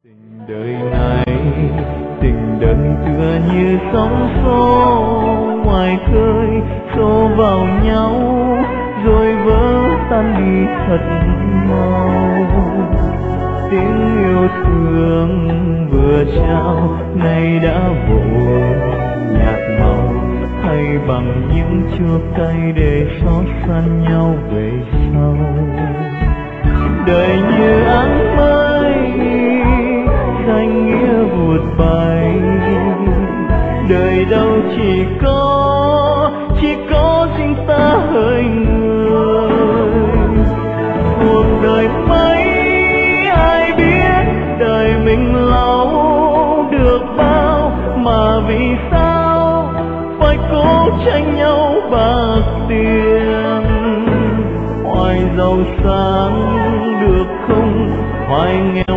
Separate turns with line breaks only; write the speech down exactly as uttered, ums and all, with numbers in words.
Tình đời này, tình đời tựa như sóng xô ngoài khơi, xô vào nhau rồi vỡ tan đi thật mau. Tiếng yêu thương vừa trao nay đã vội nhạt màu, hay bằng những chua cay để xót xa nhau về sau. Đời như áng mây danh nghĩa vụt bay, đời đâu chỉ có chỉ có riêng ta hỡi người. Cuộc đời mấy ai biết, đời mình lâu được bao, mà vì sao phải cố tranh nhau bạc tiền. Hoài giàu sang được không, hoài nghèo